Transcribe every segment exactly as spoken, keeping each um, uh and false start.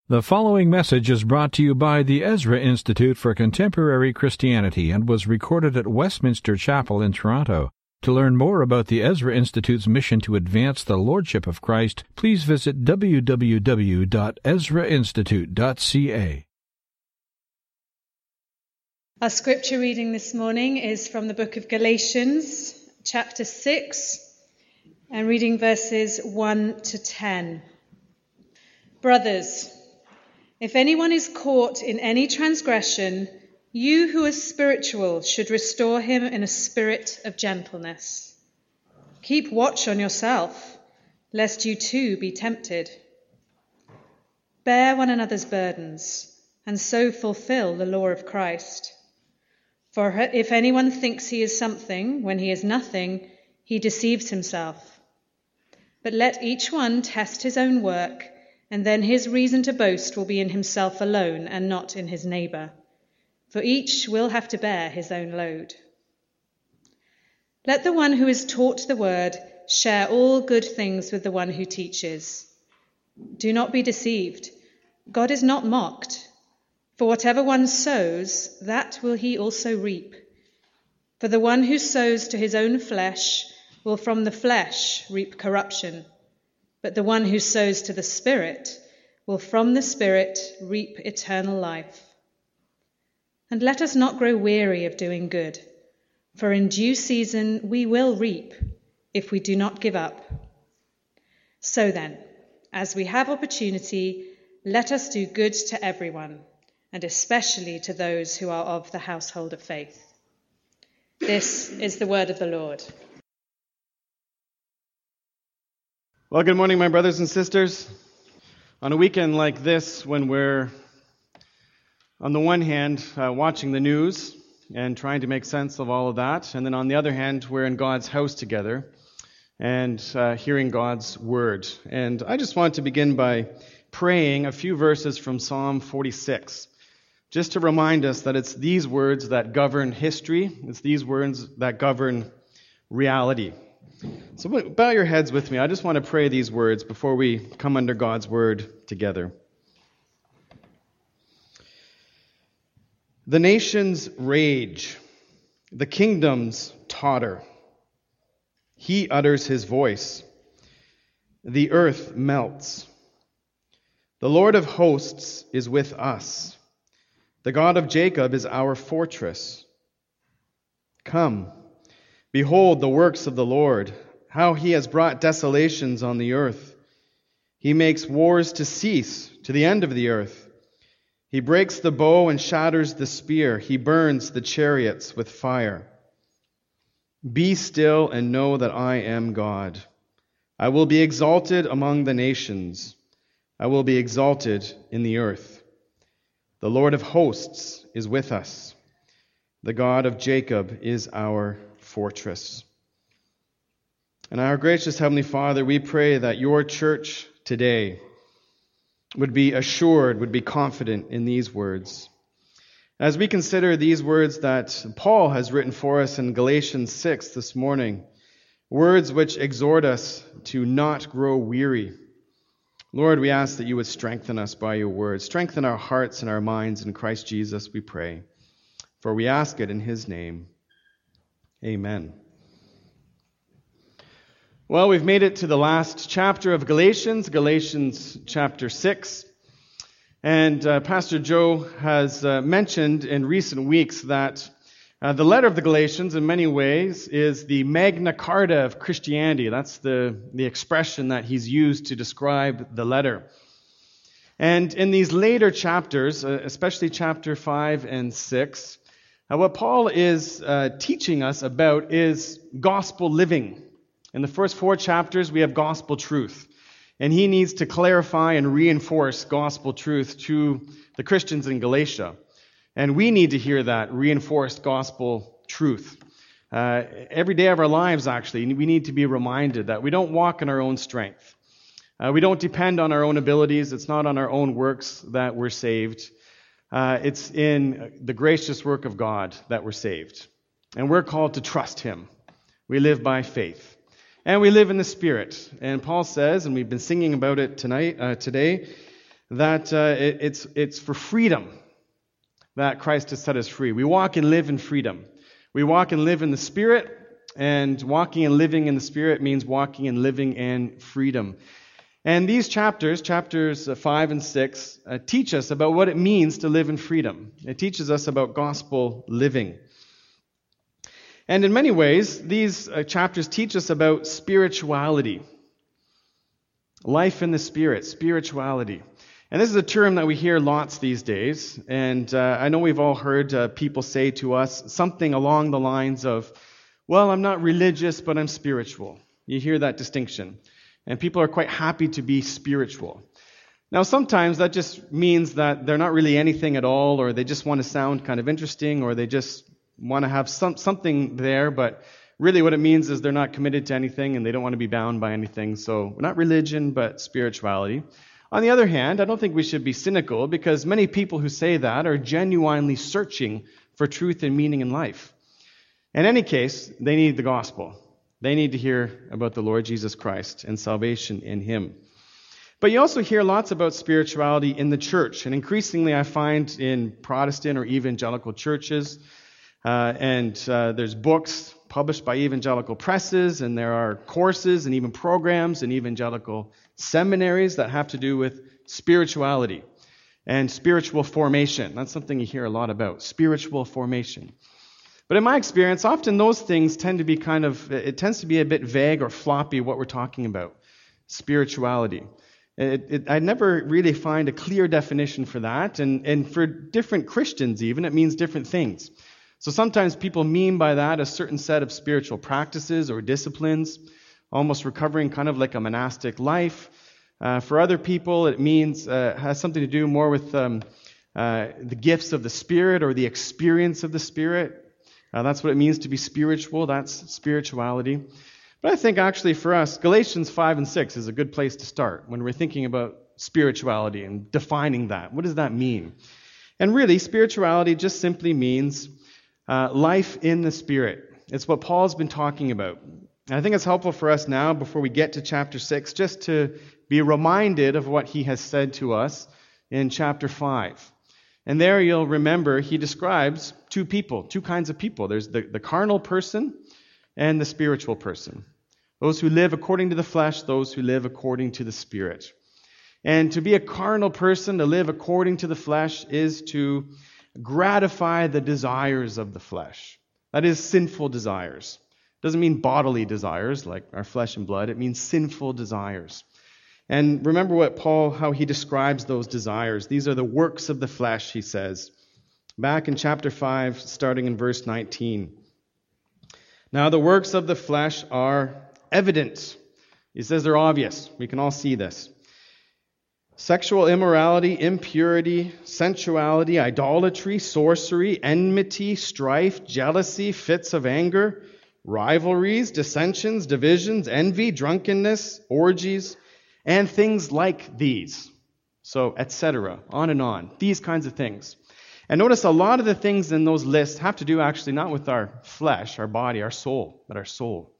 The following message is brought to you by the Ezra Institute for Contemporary Christianity and was recorded at Westminster Chapel in Toronto. To learn more about the Ezra Institute's mission to advance the Lordship of Christ, please visit w w w dot ezra institute dot c a. Our scripture reading this morning is from the book of Galatians, chapter six, and reading verses one to ten. Brothers, if anyone is caught in any transgression, you who are spiritual should restore him in a spirit of gentleness. Keep watch on yourself, lest you too be tempted. Bear one another's burdens, and so fulfill the law of Christ. For if anyone thinks he is something when he is nothing, he deceives himself. But let each one test his own work, and then his reason to boast will be in himself alone and not in his neighbor. For each will have to bear his own load. Let the one who is taught the word share all good things with the one who teaches. Do not be deceived. God is not mocked. For whatever one sows, that will he also reap. For the one who sows to his own flesh will from the flesh reap corruption. But the one who sows to the Spirit will from the Spirit reap eternal life. And let us not grow weary of doing good, for in due season we will reap if we do not give up. So then, as we have opportunity, let us do good to everyone, and especially to those who are of the household of faith. This is the word of the Lord. Well, good morning, my brothers and sisters. On a weekend like this, when we're, on the one hand, uh, watching the news and trying to make sense of all of that, and then on the other hand, we're in God's house together and uh, hearing God's word. And I just want to begin by praying a few verses from Psalm forty-six, just to remind us that it's these words that govern history, it's these words that govern reality. So bow your heads with me. I just want to pray these words before we come under God's word together. The nations rage, the kingdoms totter. He utters his voice. The earth melts. The Lord of hosts is with us. The God of Jacob is our fortress. Come. Behold the works of the Lord, how he has brought desolations on the earth. He makes wars to cease to the end of the earth. He breaks the bow and shatters the spear. He burns the chariots with fire. Be still and know that I am God. I will be exalted among the nations. I will be exalted in the earth. The Lord of hosts is with us. The God of Jacob is our fortress. And our gracious Heavenly Father, we pray that your church today would be assured, would be confident in these words. As we consider these words that Paul has written for us in Galatians six this morning, words which exhort us to not grow weary, Lord, we ask that you would strengthen us by your word. Strengthen our hearts and our minds in Christ Jesus, we pray. For we ask it in his name. Amen. Well, we've made it to the last chapter of Galatians, Galatians chapter six. And uh, Pastor Joe has uh, mentioned in recent weeks that uh, the letter of the Galatians, in many ways, is the Magna Carta of Christianity. That's the, the expression that he's used to describe the letter. And in these later chapters, uh, especially chapter five and six, Uh, what Paul is uh, teaching us about is gospel living. In the first four chapters, we have gospel truth. And he needs to clarify and reinforce gospel truth to the Christians in Galatia. And we need to hear that reinforced gospel truth. Uh, every day of our lives, actually, we need to be reminded that we don't walk in our own strength. Uh, we don't depend on our own abilities. It's not on our own works that we're saved. Uh, it's in the gracious work of God that we're saved. And we're called to trust him. We live by faith. And we live in the Spirit. And Paul says, and we've been singing about it tonight, uh, today, that uh, it, it's, it's for freedom that Christ has set us free. We walk and live in freedom. We walk and live in the Spirit, and walking and living in the Spirit means walking and living in freedom. And these chapters, chapters five and six, uh, teach us about what it means to live in freedom. It teaches us about gospel living. And in many ways, these uh, chapters teach us about spirituality. Life in the Spirit, spirituality. And this is a term that we hear lots these days. And uh, I know we've all heard uh, people say to us something along the lines of, well, I'm not religious, but I'm spiritual. You hear that distinction. And people are quite happy to be spiritual. Now, sometimes that just means that they're not really anything at all, or they just want to sound kind of interesting, or they just want to have some something there, but really what it means is they're not committed to anything and they don't want to be bound by anything. So not religion, but spirituality. On the other hand, I don't think we should be cynical, because many people who say that are genuinely searching for truth and meaning in life. In any case, they need the gospel. They need to hear about the Lord Jesus Christ and salvation in Him. But you also hear lots about spirituality in the church, and increasingly I find in Protestant or evangelical churches, uh, and uh, there's books published by evangelical presses, and there are courses and even programs in evangelical seminaries that have to do with spirituality and spiritual formation. That's something you hear a lot about, spiritual formation. But in my experience, often those things tend to be kind of, it tends to be a bit vague or floppy what we're talking about, spirituality. It, it, I never really find a clear definition for that, and, and for different Christians even, it means different things. So sometimes people mean by that a certain set of spiritual practices or disciplines, almost recovering kind of like a monastic life. Uh, for other people, it means, uh, has something to do more with um, uh, the gifts of the Spirit or the experience of the Spirit. Uh, that's what it means to be spiritual. That's spirituality. But I think actually for us, Galatians five and six is a good place to start when we're thinking about spirituality and defining that. What does that mean? And really, spirituality just simply means uh, life in the Spirit. It's what Paul's been talking about. And I think it's helpful for us now, before we get to chapter six, just to be reminded of what he has said to us in chapter five. And there you'll remember he describes two people, two kinds of people. There's the, the carnal person and the spiritual person. Those who live according to the flesh, those who live according to the Spirit. And to be a carnal person, to live according to the flesh, is to gratify the desires of the flesh. That is, sinful desires. It doesn't mean bodily desires like our flesh and blood. It means sinful desires. And remember what Paul, how he describes those desires. These are the works of the flesh, he says. Back in chapter five, starting in verse nineteen. Now the works of the flesh are evident. He says they're obvious. We can all see this. Sexual immorality, impurity, sensuality, idolatry, sorcery, enmity, strife, jealousy, fits of anger, rivalries, dissensions, divisions, envy, drunkenness, orgies, and things like these. So, et cetera, on and on. These kinds of things. And notice a lot of the things in those lists have to do actually not with our flesh, our body, our soul, but our soul.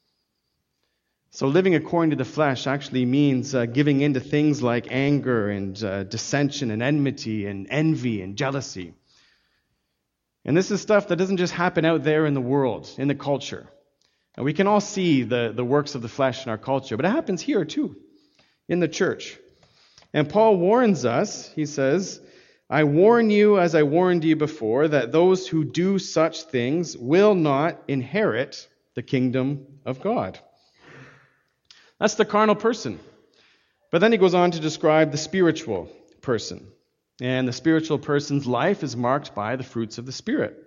So living according to the flesh actually means uh, giving in to things like anger and uh, dissension and enmity and envy and jealousy. And this is stuff that doesn't just happen out there in the world, in the culture. And we can all see the, the works of the flesh in our culture, but it happens here too, in the church. And Paul warns us, he says, I warn you, as I warned you before, that those who do such things will not inherit the kingdom of God. That's the carnal person. But then he goes on to describe the spiritual person. And the spiritual person's life is marked by the fruits of the Spirit.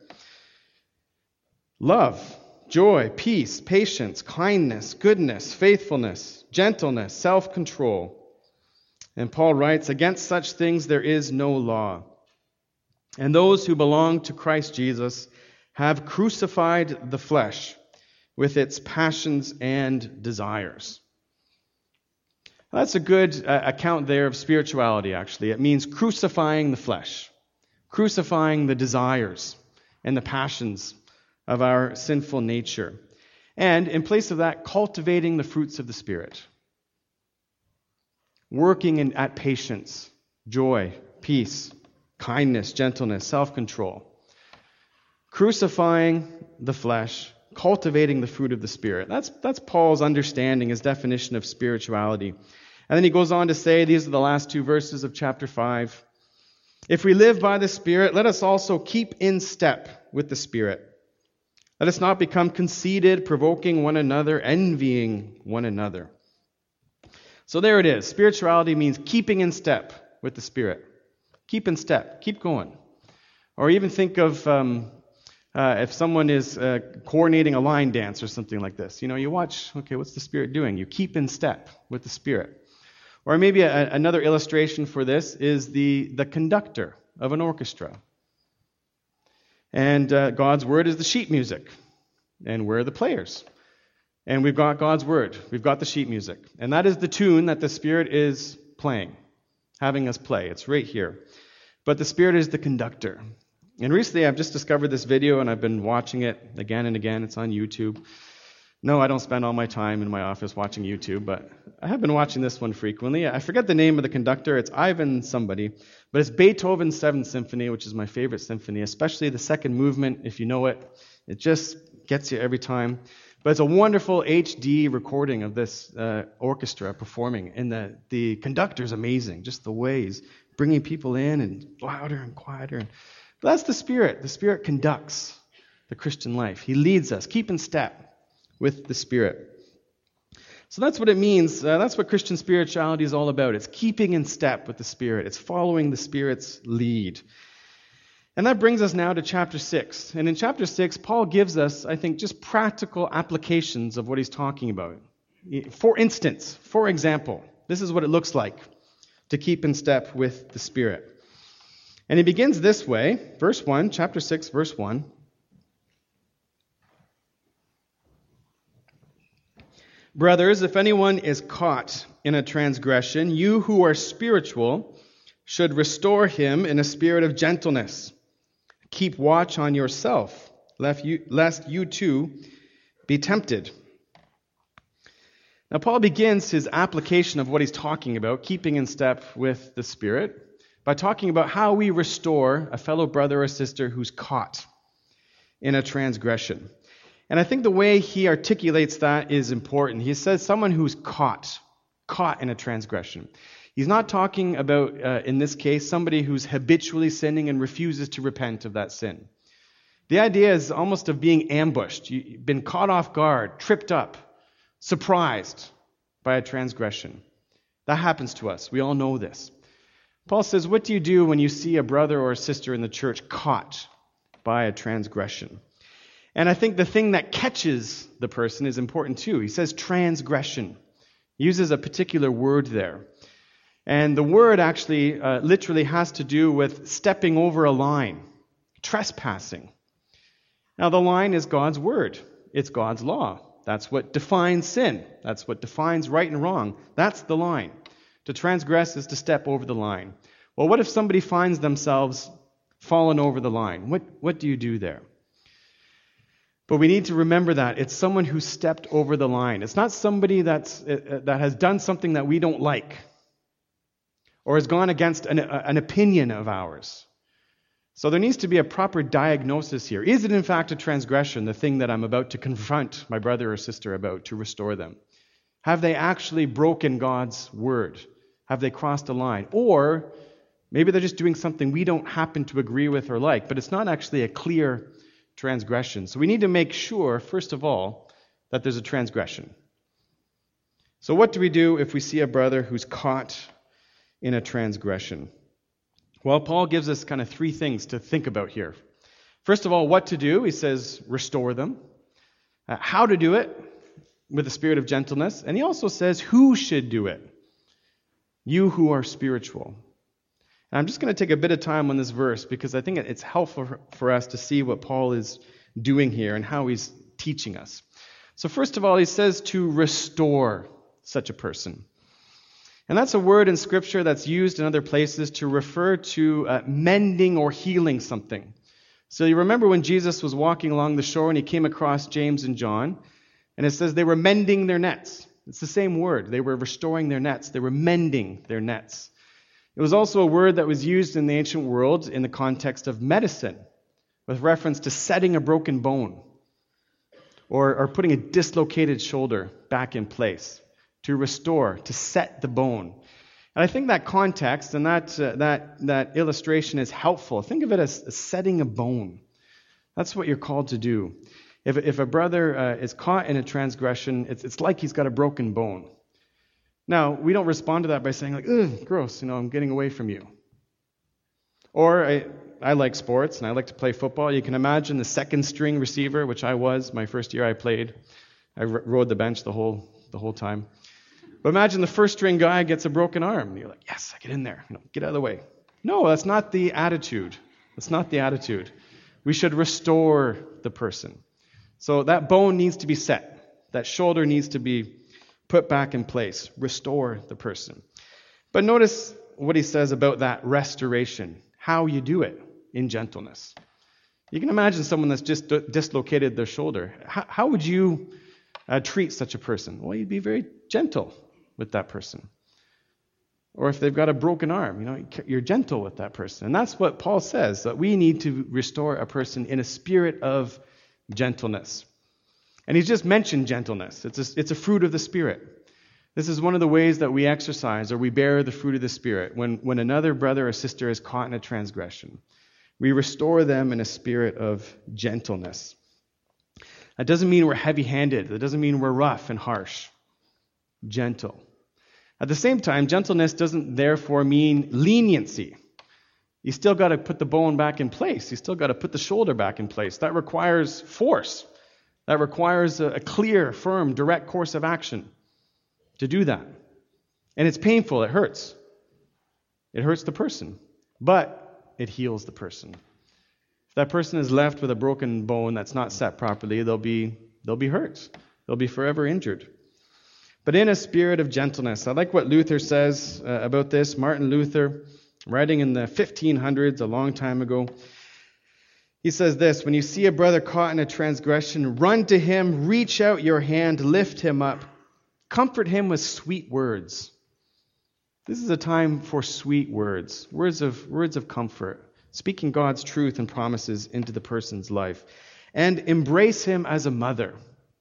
Love, joy, peace, patience, kindness, goodness, faithfulness, gentleness, self-control. And Paul writes, against such things there is no law. And those who belong to Christ Jesus have crucified the flesh with its passions and desires. That's a good uh, account there of spirituality, actually. It means crucifying the flesh, crucifying the desires and the passions of our sinful nature. And in place of that, cultivating the fruits of the Spirit. Working in, at patience joy, peace, kindness, gentleness, self-control. Crucifying the flesh, cultivating the fruit of the Spirit. That's, that's Paul's understanding, his definition of spirituality. And then he goes on to say, these are the last two verses of chapter five. If we live by the Spirit, let us also keep in step with the Spirit. Let us not become conceited, provoking one another, envying one another. So there it is. Spirituality means keeping in step with the Spirit. Keep in step. Keep going. Or even think of um, uh, if someone is uh, coordinating a line dance or something like this. You know, you watch, okay, what's the Spirit doing? You keep in step with the Spirit. Or maybe a, another illustration for this is the, the conductor of an orchestra. And uh, God's Word is the sheet music. And we're the players. And we've got God's Word. We've got the sheet music. And that is the tune that the Spirit is playing, having us play. It's right here. But the Spirit is the conductor. And recently I've just discovered this video and I've been watching it again and again. It's on YouTube. No, I don't spend all my time in my office watching YouTube, but I have been watching this one frequently. I forget the name of the conductor. It's Ivan somebody, but it's Beethoven's Seventh Symphony, which is my favorite symphony, especially the second movement. If you know it, it just gets you every time. But it's a wonderful H D recording of this uh, orchestra performing, and the, the conductor's amazing, just the way he's bringing people in and louder and quieter. But that's the Spirit. The Spirit conducts the Christian life. He leads us. Keep in step with the Spirit. So that's what it means. Uh, that's what Christian spirituality is all about. It's keeping in step with the Spirit. It's following the Spirit's lead. And that brings us now to chapter six. And in chapter six, Paul gives us, I think, just practical applications of what he's talking about. For instance, for example, this is what it looks like to keep in step with the Spirit. And he begins this way, verse one, chapter six, verse one. Brothers, if anyone is caught in a transgression, you who are spiritual should restore him in a spirit of gentleness. Keep watch on yourself, lest you, lest you too be tempted. Now, Paul begins his application of what he's talking about, keeping in step with the Spirit, by talking about how we restore a fellow brother or sister who's caught in a transgression. And I think the way he articulates that is important. He says someone who's caught, caught in a transgression. He's not talking about, uh, in this case, somebody who's habitually sinning and refuses to repent of that sin. The idea is almost of being ambushed. You've been caught off guard, tripped up, surprised by a transgression. That happens to us. We all know this. Paul says, what do you do when you see a brother or a sister in the church caught by a transgression? And I think the thing that catches the person is important too. He says transgression. He uses a particular word there. And the word actually uh, literally has to do with stepping over a line, trespassing. Now the line is God's word. It's God's law. That's what defines sin. That's what defines right and wrong. That's the line. To transgress is to step over the line. Well, what if somebody finds themselves fallen over the line? What, what do you do there? But we need to remember that it's someone who stepped over the line. It's not somebody that's, uh, that has done something that we don't like or has gone against an, uh, an opinion of ours. So there needs to be a proper diagnosis here. Is it in fact a transgression, the thing that I'm about to confront my brother or sister about to restore them? Have they actually broken God's word? Have they crossed a line? Or maybe they're just doing something we don't happen to agree with or like, but it's not actually a clear transgression. So we need to make sure, first of all, that there's a transgression. So what do we do if we see a brother who's caught in a transgression? Well, Paul gives us kind of three things to think about here. First of all, what to do. He says, restore them. Uh, how to do it with a spirit of gentleness. And he also says, who should do it? You who are spiritual. And I'm just going to take a bit of time on this verse because I think it's helpful for us to see what Paul is doing here and how he's teaching us. So first of all, he says to restore such a person. And that's a word in Scripture that's used in other places to refer to uh, mending or healing something. So you remember when Jesus was walking along the shore and he came across James and John, and it says they were mending their nets. It's the same word. They were restoring their nets. They were mending their nets. It was also a word that was used in the ancient world in the context of medicine, with reference to setting a broken bone or, or putting a dislocated shoulder back in place, to restore, to set the bone. And I think that context and that, uh, that, that illustration is helpful. Think of it as, as setting a bone. That's what you're called to do. If, if a brother uh, is caught in a transgression, it's, it's like he's got a broken bone. Now, we don't respond to that by saying, like, ugh, gross, you know, I'm getting away from you. Or I, I like sports, and I like to play football. You can imagine the second string receiver, which I was my first year I played. I r- rode the bench the whole the whole time. But imagine the first string guy gets a broken arm. And you're like, yes, I get in there. You know, get out of the way. No, that's not the attitude. That's not the attitude. We should restore the person. So that bone needs to be set. That shoulder needs to be put back in place. Restore the person. But notice what he says about that restoration. How you do it in gentleness. You can imagine someone that's just d- dislocated their shoulder. How, how would you uh, treat such a person? Well, you'd be very gentle with that person. Or if they've got a broken arm, you know, you're gentle with that person. And that's what Paul says, that we need to restore a person in a spirit of gentleness. And he's just mentioned gentleness. It's a, it's a fruit of the Spirit. This is one of the ways that we exercise or we bear the fruit of the Spirit. When, when another brother or sister is caught in a transgression, we restore them in a spirit of gentleness. That doesn't mean we're heavy-handed. That doesn't mean we're rough and harsh. Gentle. At the same time, gentleness doesn't therefore mean leniency. You still got to put the bone back in place. You still got to put the shoulder back in place. That requires force. That requires a, a clear, firm, direct course of action to do that. And it's painful. It hurts. It hurts the person. But it heals the person. If that person is left with a broken bone that's not set properly, they'll be, they'll be hurt. They'll be forever injured. But in a spirit of gentleness. I like what Luther says uh, about this. Martin Luther, writing in the fifteen hundreds, a long time ago, he says this: when you see a brother caught in a transgression, run to him, reach out your hand, lift him up, comfort him with sweet words. This is a time for sweet words, words of words of comfort, speaking God's truth and promises into the person's life. And embrace him as a mother.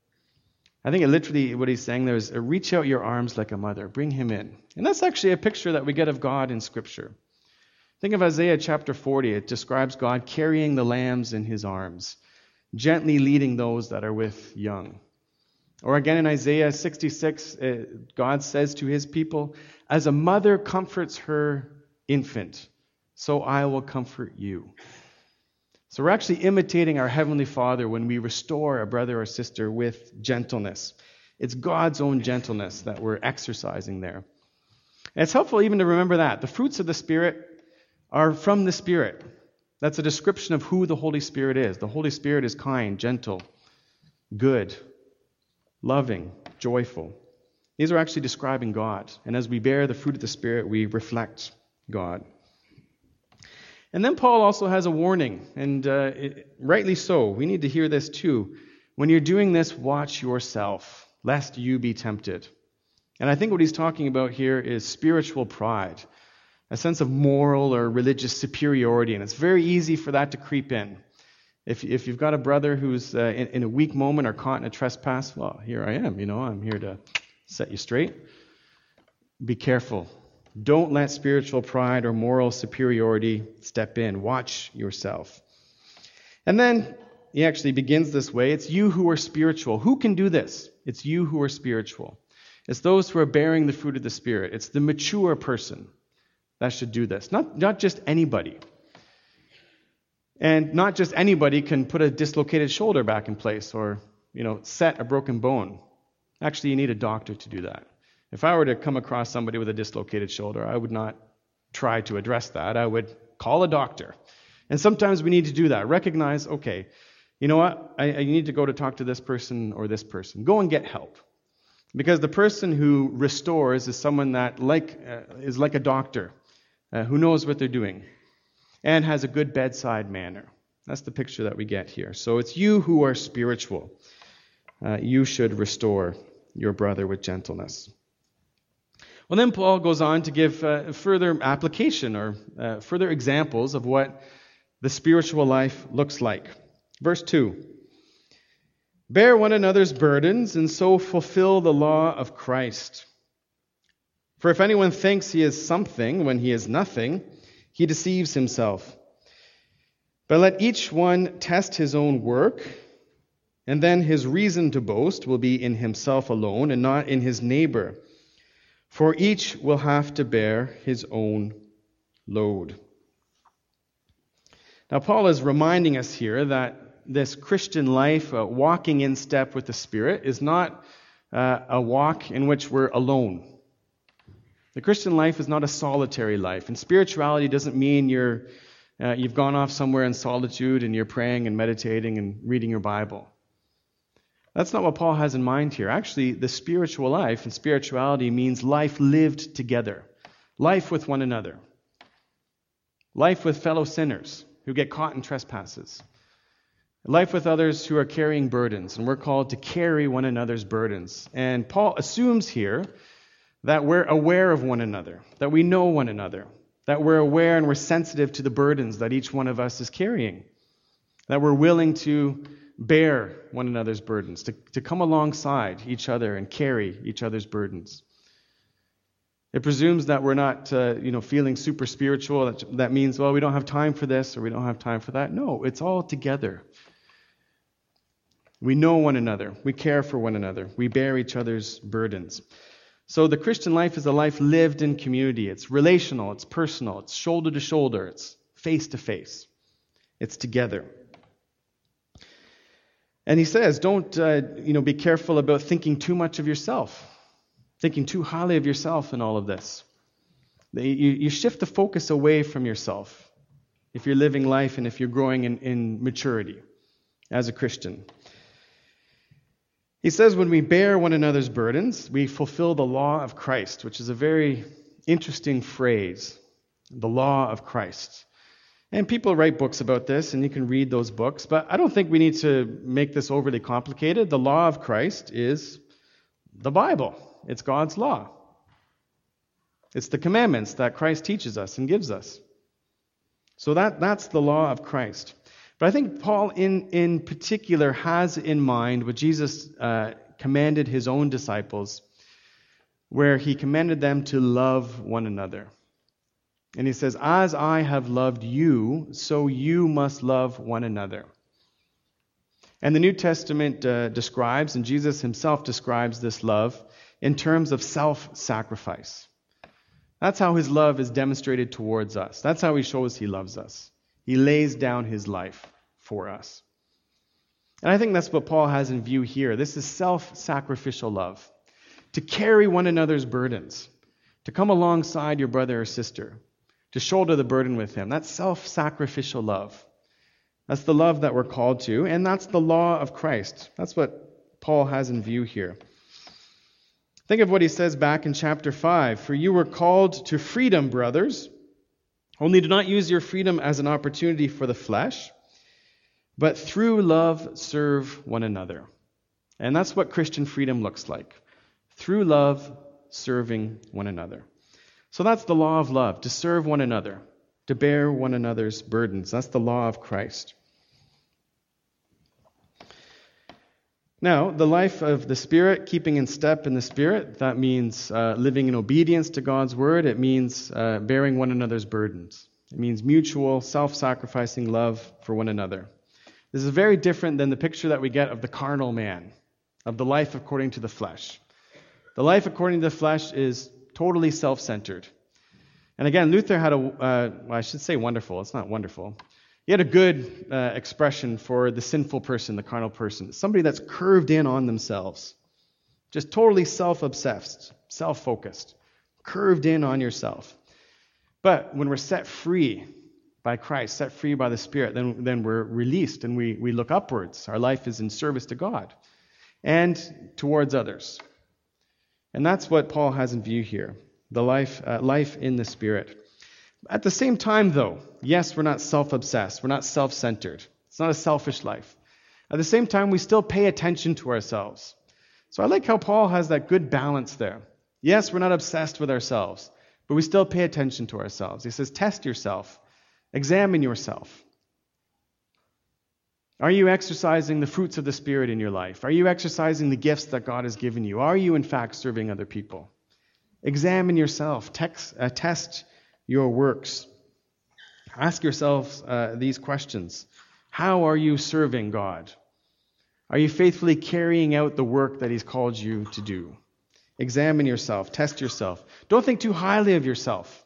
I think it literally what he's saying there is, reach out your arms like a mother, bring him in. And that's actually a picture that we get of God in Scripture. Think of Isaiah chapter forty. It describes God carrying the lambs in his arms, gently leading those that are with young. Or again in Isaiah sixty-six, uh, God says to his people, as a mother comforts her infant, so I will comfort you. So we're actually imitating our Heavenly Father when we restore a brother or sister with gentleness. It's God's own gentleness that we're exercising there. And it's helpful even to remember that. The fruits of the Spirit are from the Spirit. That's a description of who the Holy Spirit is. The Holy Spirit is kind, gentle, good, loving, joyful. These are actually describing God. And as we bear the fruit of the Spirit, we reflect God. And then Paul also has a warning, and uh, it, rightly so. We need to hear this too. When you're doing this, watch yourself, lest you be tempted. And I think what he's talking about here is spiritual pride, a sense of moral or religious superiority, and it's very easy for that to creep in. If, if you've got a brother who's uh, in, in a weak moment or caught in a trespass, well, here I am, you know, I'm here to set you straight. Be careful. Don't let spiritual pride or moral superiority step in. Watch yourself. And then he actually begins this way. It's you who are spiritual. Who can do this? It's you who are spiritual. It's those who are bearing the fruit of the Spirit. It's the mature person that should do this. Not, not just anybody. And not just anybody can put a dislocated shoulder back in place or, you know, set a broken bone. Actually, you need a doctor to do that. If I were to come across somebody with a dislocated shoulder, I would not try to address that. I would call a doctor. And sometimes we need to do that. Recognize, okay, you know what? I, I need to go to talk to this person or this person. Go and get help. Because the person who restores is someone that like uh, is like a doctor uh, who knows what they're doing and has a good bedside manner. That's the picture that we get here. So it's you who are spiritual. Uh, you should restore your brother with gentleness. Well, then Paul goes on to give uh, further application or uh, further examples of what the spiritual life looks like. Verse two, bear one another's burdens and so fulfill the law of Christ. For if anyone thinks he is something when he is nothing, he deceives himself. But let each one test his own work, and then his reason to boast will be in himself alone and not in his neighbor. For each will have to bear his own load. Now, Paul is reminding us here that this Christian life, uh, walking in step with the Spirit, is not uh, a walk in which we're alone. The Christian life is not a solitary life, and spirituality doesn't mean you're uh, you've gone off somewhere in solitude and you're praying and meditating and reading your Bible. That's not what Paul has in mind here. Actually, the spiritual life and spirituality means life lived together, life with one another, life with fellow sinners who get caught in trespasses, life with others who are carrying burdens, and we're called to carry one another's burdens. And Paul assumes here that we're aware of one another, that we know one another, that we're aware and we're sensitive to the burdens that each one of us is carrying, that we're willing to bear one another's burdens, to, to come alongside each other and carry each other's burdens. It presumes that we're not, uh, you know, feeling super spiritual. That, that means, well, we don't have time for this or we don't have time for that. No, it's all together. We know one another. We care for one another. We bear each other's burdens. So the Christian life is a life lived in community. It's relational. It's personal. It's shoulder to shoulder. It's face to face. It's together. And he says, don't, uh, you know, be careful about thinking too much of yourself, thinking too highly of yourself in all of this. You, you shift the focus away from yourself if you're living life and if you're growing in, in maturity as a Christian. He says when we bear one another's burdens, we fulfill the law of Christ, which is a very interesting phrase, the law of Christ. And people write books about this, and you can read those books, but I don't think we need to make this overly complicated. The law of Christ is the Bible. It's God's law. It's the commandments that Christ teaches us and gives us. So that, that's the law of Christ. But I think Paul in, in particular has in mind what Jesus uh, commanded his own disciples, where he commanded them to love one another. And he says, as I have loved you, so you must love one another. And the New Testament uh, describes, and Jesus himself describes this love in terms of self-sacrifice. That's how his love is demonstrated towards us. That's how he shows he loves us. He lays down his life for us. And I think that's what Paul has in view here. This is self-sacrificial love. To carry one another's burdens. To come alongside your brother or sister. To shoulder the burden with him. That's self-sacrificial love. That's the love that we're called to. And that's the law of Christ. That's what Paul has in view here. Think of what he says back in chapter five. For you were called to freedom, brothers. Only do not use your freedom as an opportunity for the flesh, but through love serve one another. And that's what Christian freedom looks like. Through love, serving one another. So that's the law of love, to serve one another, to bear one another's burdens. That's the law of Christ. Now, the life of the Spirit, keeping in step in the Spirit, that means uh, living in obedience to God's word. It means uh, bearing one another's burdens. It means mutual, self-sacrificing love for one another. This is very different than the picture that we get of the carnal man, of the life according to the flesh. The life according to the flesh is totally self-centered. And again, Luther had a, uh, well, I should say wonderful, it's not wonderful. He had a good uh, expression for the sinful person, the carnal person. Somebody that's curved in on themselves. Just totally self-obsessed, self-focused. Curved in on yourself. But when we're set free by Christ, set free by the Spirit, then, then we're released and we, we look upwards. Our life is in service to God and towards others. And that's what Paul has in view here. The life, uh, life in the Spirit. At the same time, though, yes, we're not self-obsessed. We're not self-centered. It's not a selfish life. At the same time, we still pay attention to ourselves. So I like how Paul has that good balance there. Yes, we're not obsessed with ourselves, but we still pay attention to ourselves. He says, test yourself. Examine yourself. Are you exercising the fruits of the Spirit in your life? Are you exercising the gifts that God has given you? Are you, in fact, serving other people? Examine yourself. Text, uh, test your works. Ask yourselves uh, these questions. How are you serving God? Are you faithfully carrying out the work that He's called you to do? Examine yourself. Test yourself. Don't think too highly of yourself.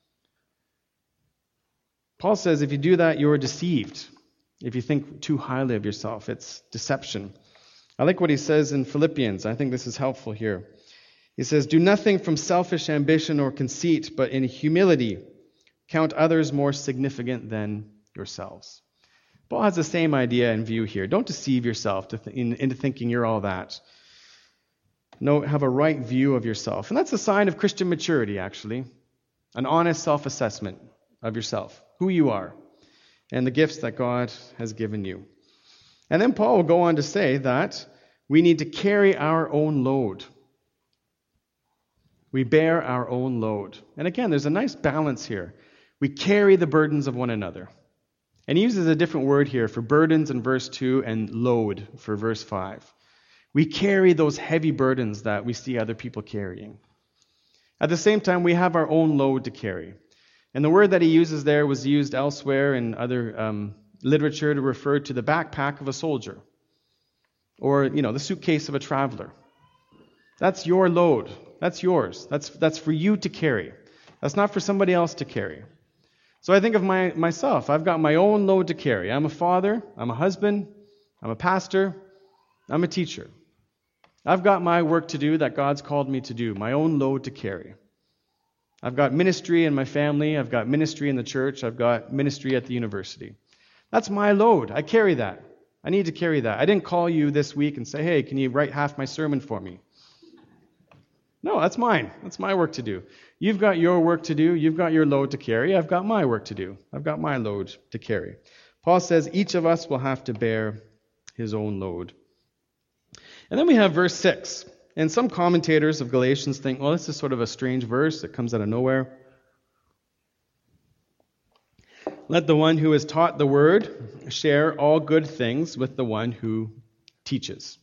Paul says if you do that, you're deceived. If you think too highly of yourself, it's deception. I like what he says in Philippians. I think this is helpful here. He says, do nothing from selfish ambition or conceit, but in humility count others more significant than yourselves. Paul has the same idea in view here. Don't deceive yourself to th- in, into thinking you're all that. No, have a right view of yourself. And that's a sign of Christian maturity, actually. An honest self-assessment of yourself, who you are, and the gifts that God has given you. And then Paul will go on to say that we need to carry our own load. We bear our own load. And again, there's a nice balance here. We carry the burdens of one another. And he uses a different word here for burdens in verse two and load for verse five. We carry those heavy burdens that we see other people carrying. At the same time, we have our own load to carry. And the word that he uses there was used elsewhere in other um, literature to refer to the backpack of a soldier, or, you know, the suitcase of a traveler. That's your load. That's yours. That's that's for you to carry. That's not for somebody else to carry. So I think of my myself. I've got my own load to carry. I'm a father. I'm a husband. I'm a pastor. I'm a teacher. I've got my work to do that God's called me to do, my own load to carry. I've got ministry in my family. I've got ministry in the church. I've got ministry at the university. That's my load. I carry that. I need to carry that. I didn't call you this week and say, hey, can you write half my sermon for me? No, that's mine. That's my work to do. You've got your work to do. You've got your load to carry. I've got my work to do. I've got my load to carry. Paul says each of us will have to bear his own load. And then we have verse six. And some commentators of Galatians think, well, this is sort of a strange verse that comes out of nowhere. Let the one who is taught the word share all good things with the one who teaches.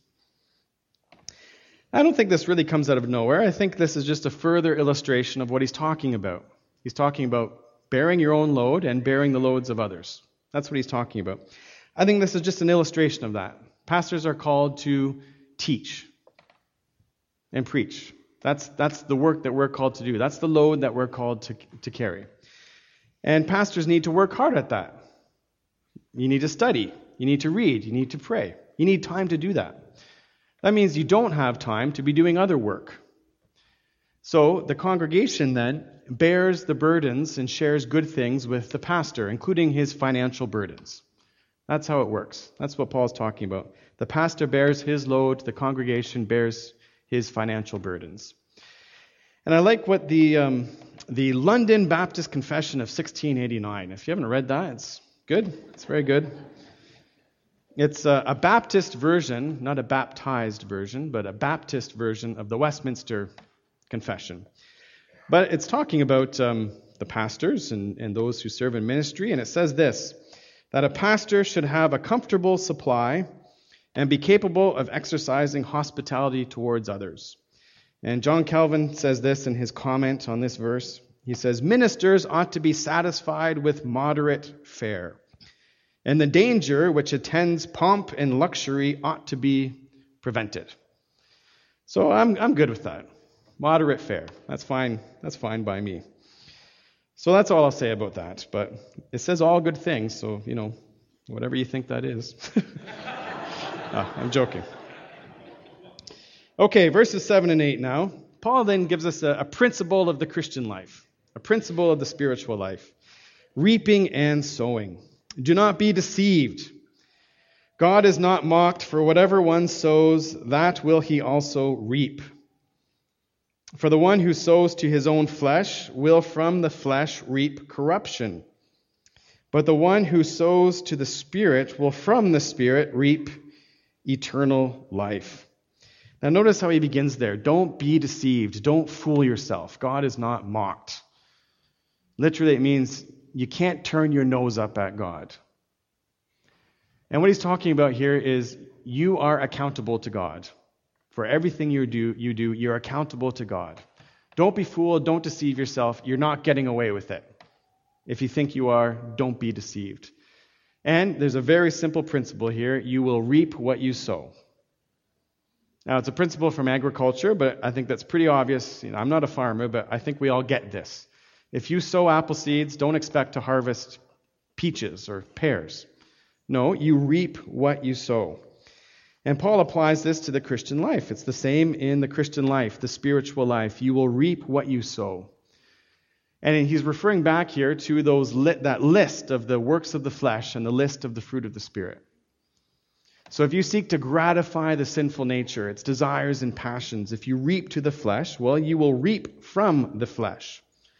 I don't think this really comes out of nowhere. I think this is just a further illustration of what he's talking about. He's talking about bearing your own load and bearing the loads of others. That's what he's talking about. I think this is just an illustration of that. Pastors are called to teach and preach. That's that's the work that we're called to do. That's the load that we're called to, to carry. And pastors need to work hard at that. You need to study. You need to read. You need to pray. You need time to do that. That means you don't have time to be doing other work. So the congregation then bears the burdens and shares good things with the pastor, including his financial burdens. That's how it works. That's what Paul's talking about. The pastor bears his load. The congregation bears his financial burdens. And I like what the um, the London Baptist Confession of sixteen eighty-nine. If you haven't read that, it's good. It's very good. It's a, a Baptist version, not a baptized version, but a Baptist version of the Westminster Confession. But it's talking about um, the pastors and, and those who serve in ministry, and it says this, that a pastor should have a comfortable supply and be capable of exercising hospitality towards others. And John Calvin says this in his comment on this verse. He says, ministers ought to be satisfied with moderate fare, and the danger which attends pomp and luxury ought to be prevented. So I'm I'm good with that. Moderate fare. That's fine. That's fine by me. So that's all I'll say about that. But it says all good things, so, you know, whatever you think that is. oh, I'm joking. Okay, verses seven and eight now. Paul then gives us a, a principle of the Christian life, a principle of the spiritual life, reaping and sowing. Do not be deceived. God is not mocked, for whatever one sows, that will he also reap. For the one who sows to his own flesh will from the flesh reap corruption. But the one who sows to the Spirit will from the Spirit reap eternal life. Now notice how he begins there. Don't be deceived. Don't fool yourself. God is not mocked. Literally, it means you can't turn your nose up at God. And what he's talking about here is you are accountable to God. For everything you do, you do, you're accountable to God. Don't be fooled. Don't deceive yourself. You're not getting away with it. If you think you are, don't be deceived. And there's a very simple principle here. You will reap what you sow. Now, it's a principle from agriculture, but I think that's pretty obvious. You know, I'm not a farmer, but I think we all get this. If you sow apple seeds, don't expect to harvest peaches or pears. No, you reap what you sow. And Paul applies this to the Christian life. It's the same in the Christian life, the spiritual life. You will reap what you sow. And he's referring back here to those li- that list of the works of the flesh and the list of the fruit of the Spirit. So if you seek to gratify the sinful nature, its desires and passions, if you reap to the flesh, well, you will reap from the flesh.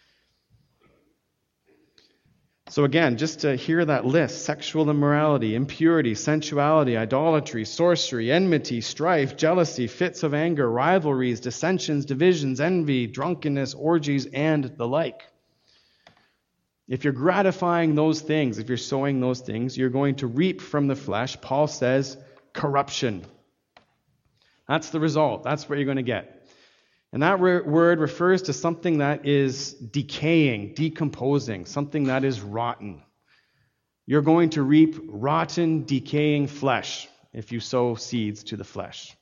So again, just to hear that list: sexual immorality, impurity, sensuality, idolatry, sorcery, enmity, strife, jealousy, fits of anger, rivalries, dissensions, divisions, envy, drunkenness, orgies, and the like. If you're gratifying those things, if you're sowing those things, you're going to reap from the flesh. Paul says corruption. That's the result. That's what you're going to get. And that re- word refers to something that is decaying, decomposing, something that is rotten. You're going to reap rotten, decaying flesh if you sow seeds to the flesh.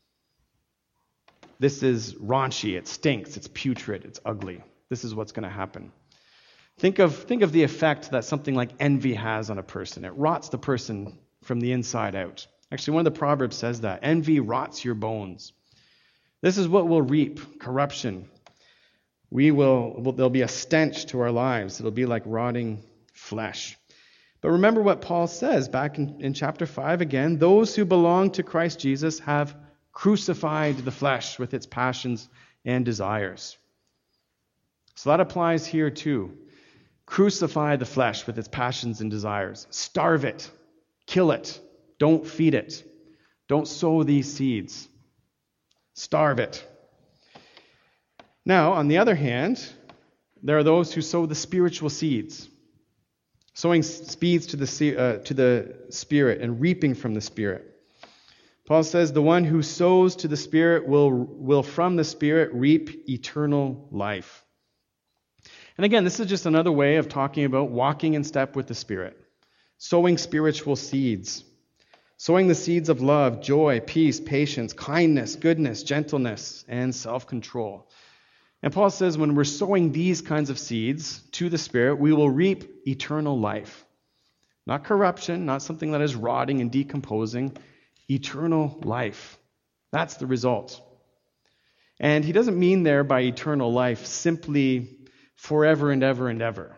This is raunchy. It stinks. It's putrid. It's ugly. This is what's going to happen. Think of, think of the effect that something like envy has on a person. It rots the person from the inside out. Actually, one of the Proverbs says that. Envy rots your bones. This is what we'll reap: corruption. We will, will there'll be a stench to our lives. It'll be like rotting flesh. But remember what Paul says back in, in chapter five again. Those who belong to Christ Jesus have crucified the flesh with its passions and desires. So that applies here too. Crucify the flesh with its passions and desires. Starve it. Kill it. Don't feed it. Don't sow these seeds. Starve it. Now, on the other hand, there are those who sow the spiritual seeds. Sowing seeds to the, uh, to the Spirit and reaping from the Spirit. Paul says, the one who sows to the Spirit will, will from the Spirit reap eternal life. And again, this is just another way of talking about walking in step with the Spirit. Sowing spiritual seeds. Sowing the seeds of love, joy, peace, patience, kindness, goodness, gentleness, and self-control. And Paul says when we're sowing these kinds of seeds to the Spirit, we will reap eternal life. Not corruption, not something that is rotting and decomposing. Eternal life. That's the result. And he doesn't mean there by eternal life simply forever and ever and ever.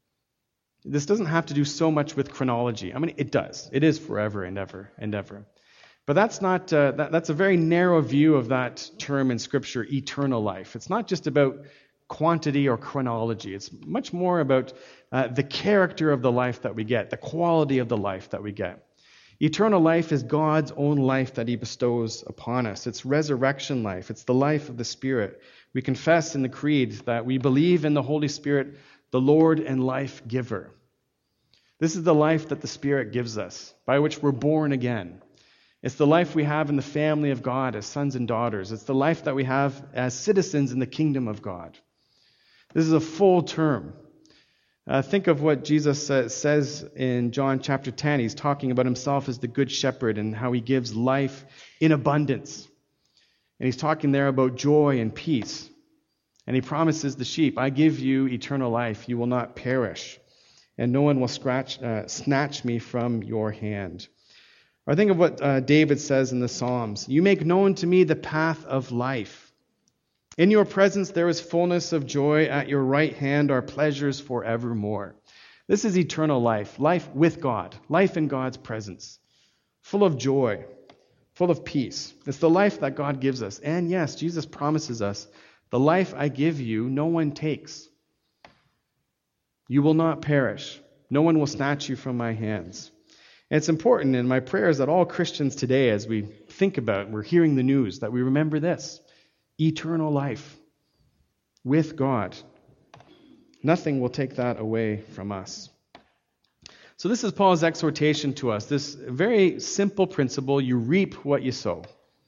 This doesn't have to do so much with chronology. I mean, it does. It is forever and ever and ever. But that's not. Uh, that, that's a very narrow view of that term in Scripture, eternal life. It's not just about quantity or chronology. It's much more about uh, the character of the life that we get, the quality of the life that we get. Eternal life is God's own life that he bestows upon us. It's resurrection life. It's the life of the Spirit. We confess in the Creed that we believe in the Holy Spirit, the Lord and life giver. This is the life that the Spirit gives us, by which we're born again. It's the life we have in the family of God as sons and daughters. It's the life that we have as citizens in the kingdom of God. This is a full term. Uh, think of what Jesus uh, says in John chapter ten. He's talking about himself as the good shepherd and how he gives life in abundance. And he's talking there about joy and peace. And he promises the sheep, I give you eternal life. You will not perish. And no one will scratch, uh, snatch me from your hand. Or think of what uh, David says in the Psalms. You make known to me the path of life. In your presence there is fullness of joy. At your right hand are pleasures forevermore. This is eternal life. Life with God. Life in God's presence. Full of joy. Full of peace. It's the life that God gives us. And yes, Jesus promises us, the life I give you, no one takes. You will not perish. No one will snatch you from my hands. And it's important, and my prayer is that all Christians today, as we think about, we're hearing the news, that we remember this: eternal life with God. Nothing will take that away from us. So this is Paul's exhortation to us, this very simple principle: you reap what you sow.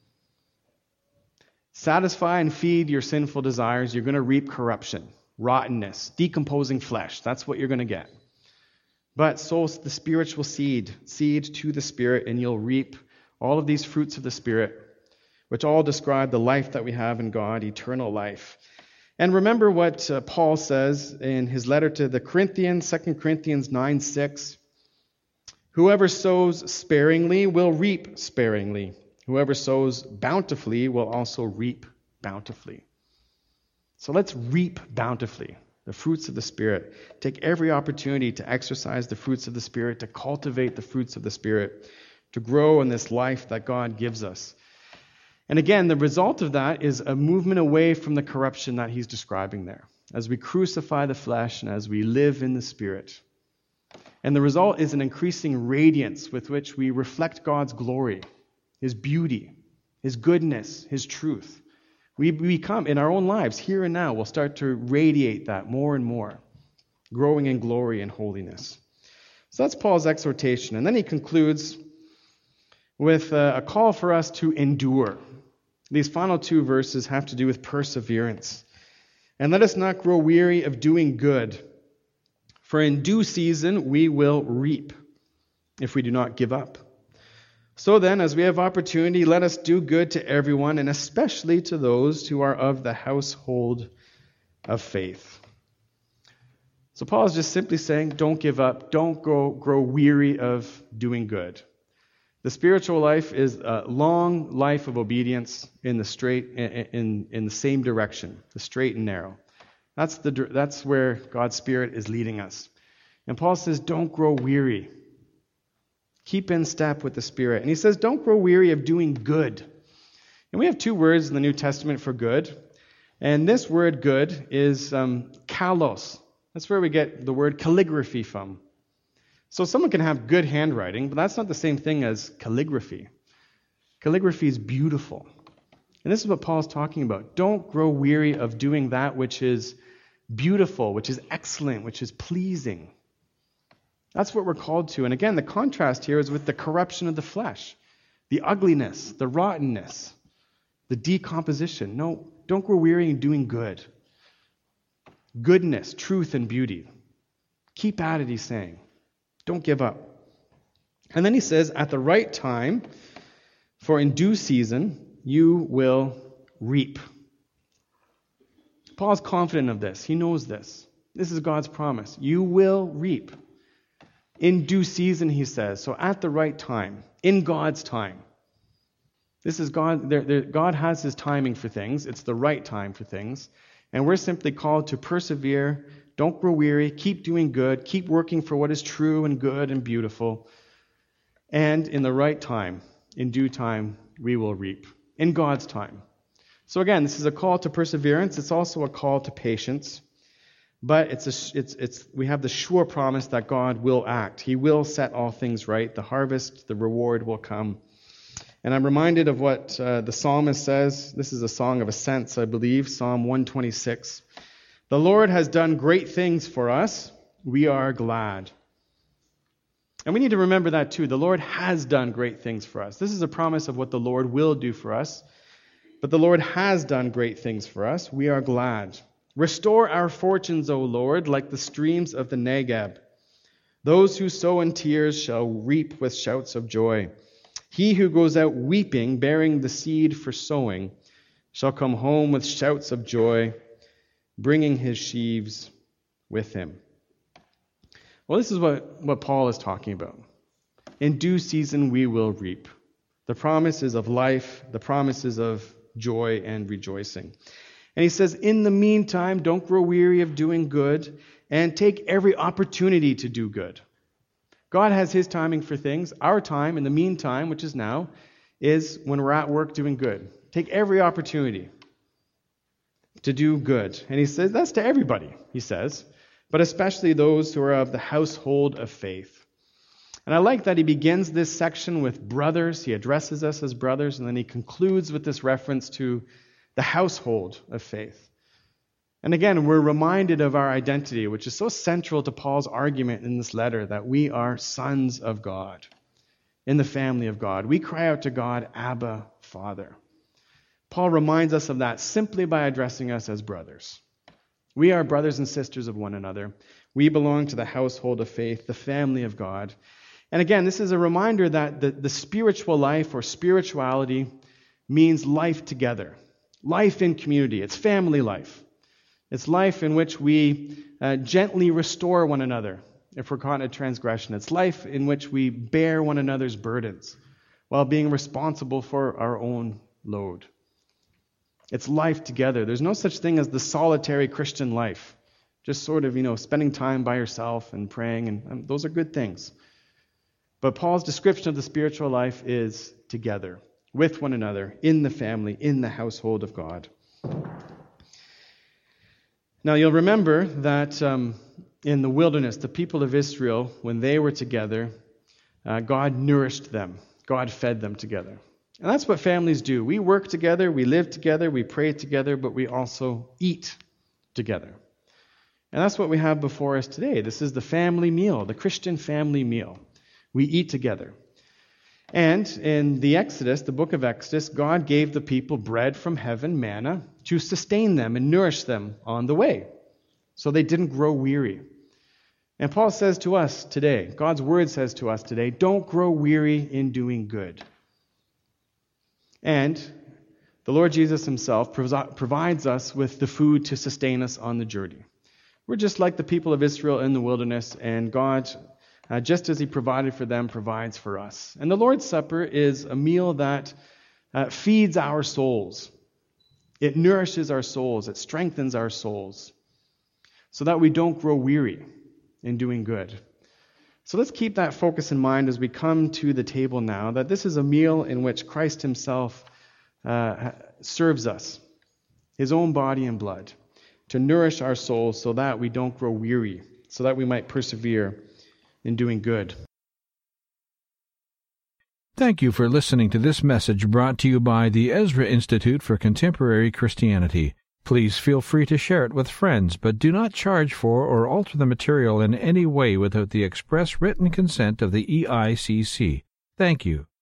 Satisfy and feed your sinful desires, you're going to reap corruption, rottenness, decomposing flesh. That's what you're going to get. But sow the spiritual seed, seed to the Spirit, and you'll reap all of these fruits of the Spirit, which all describe the life that we have in God, eternal life. And remember what uh, Paul says in his letter to the Corinthians, Second Corinthians nine six. Whoever sows sparingly will reap sparingly. Whoever sows bountifully will also reap bountifully. So let's reap bountifully the fruits of the Spirit. Take every opportunity to exercise the fruits of the Spirit, to cultivate the fruits of the Spirit, to grow in this life that God gives us. And again, the result of that is a movement away from the corruption that he's describing there, as we crucify the flesh and as we live in the Spirit. And the result is an increasing radiance with which we reflect God's glory, His beauty, His goodness, His truth. We become, in our own lives, here and now, we'll start to radiate that more and more, growing in glory and holiness. So that's Paul's exhortation. And then he concludes with a call for us to endure. These final two verses have to do with perseverance. And let us not grow weary of doing good, for in due season we will reap, if we do not give up. So then, as we have opportunity, let us do good to everyone, and especially to those who are of the household of faith. So Paul is just simply saying, don't give up, don't grow, grow weary of doing good. The spiritual life is a long life of obedience in the straight, in, in, in the same direction, the straight and narrow. That's the that's where God's Spirit is leading us. And Paul says, don't grow weary. Keep in step with the Spirit. And he says, don't grow weary of doing good. And we have two words in the New Testament for good. And this word good is um, kalos. That's where we get the word calligraphy from. So someone can have good handwriting, but that's not the same thing as calligraphy. Calligraphy is beautiful. And this is what Paul's talking about. Don't grow weary of doing that which is beautiful, which is excellent, which is pleasing. That's what we're called to. And again, the contrast here is with the corruption of the flesh, the ugliness, the rottenness, the decomposition. No, don't grow weary in doing good. Goodness, truth, and beauty. Keep at it, he's saying. Don't give up. And then he says, at the right time, for in due season, you will reap. Paul's confident of this. He knows this. This is God's promise. You will reap. In due season, he says. So at the right time. In God's time. This is God. There, there, God has his timing for things. It's the right time for things. And we're simply called to persevere. Don't grow weary. Keep doing good. Keep working for what is true and good and beautiful. And in the right time, in due time, we will reap. In God's time. So again, this is a call to perseverance. It's also a call to patience. But it's a, it's it's we have the sure promise that God will act. He will set all things right. The harvest, the reward will come. And I'm reminded of what uh, the psalmist says. This is a song of ascents, I believe, Psalm one twenty-six. The Lord has done great things for us. We are glad. And we need to remember that too. The Lord has done great things for us. This is a promise of what the Lord will do for us. But the Lord has done great things for us. We are glad. Restore our fortunes, O Lord, like the streams of the Negeb. Those who sow in tears shall reap with shouts of joy. He who goes out weeping, bearing the seed for sowing, shall come home with shouts of joy, bringing his sheaves with him. Well, this is what, what Paul is talking about. In due season we will reap. The promises of life, the promises of joy and rejoicing. And he says, in the meantime, don't grow weary of doing good, and take every opportunity to do good. God has his timing for things. Our time, in the meantime, which is now, is when we're at work doing good. Take every opportunity to do good. And he says, that's to everybody, he says, but especially those who are of the household of faith. And I like that he begins this section with brothers. He addresses us as brothers, and then he concludes with this reference to the household of faith. And again, we're reminded of our identity, which is so central to Paul's argument in this letter, that we are sons of God, in the family of God. We cry out to God, Abba, Father. Paul reminds us of that simply by addressing us as brothers. We are brothers and sisters of one another. We belong to the household of faith, the family of God. And again, this is a reminder that the, the spiritual life or spirituality means life together, life in community. It's family life. It's life in which we uh, gently restore one another if we're caught in a transgression. It's life in which we bear one another's burdens while being responsible for our own load. It's life together. There's no such thing as the solitary Christian life, just sort of, you know, spending time by yourself and praying, and, and those are good things. But Paul's description of the spiritual life is together, with one another, in the family, in the household of God. Now, you'll remember that um, in the wilderness, the people of Israel, when they were together, uh, God nourished them. God fed them together. And that's what families do. We work together, we live together, we pray together, but we also eat together. And that's what we have before us today. This is the family meal, the Christian family meal. We eat together. And in the Exodus, the book of Exodus, God gave the people bread from heaven, manna, to sustain them and nourish them on the way, so they didn't grow weary. And Paul says to us today, God's word says to us today, don't grow weary in doing good. And the Lord Jesus himself provides us with the food to sustain us on the journey. We're just like the people of Israel in the wilderness, and God, uh, just as he provided for them, provides for us. And the Lord's Supper is a meal that uh, feeds our souls. It nourishes our souls. It strengthens our souls so that we don't grow weary in doing good. So let's keep that focus in mind as we come to the table now, that this is a meal in which Christ himself uh, serves us, his own body and blood, to nourish our souls so that we don't grow weary, so that we might persevere in doing good. Thank you for listening to this message brought to you by the Ezra Institute for Contemporary Christianity. Please feel free to share it with friends, but do not charge for or alter the material in any way without the express written consent of the E I C C. Thank you.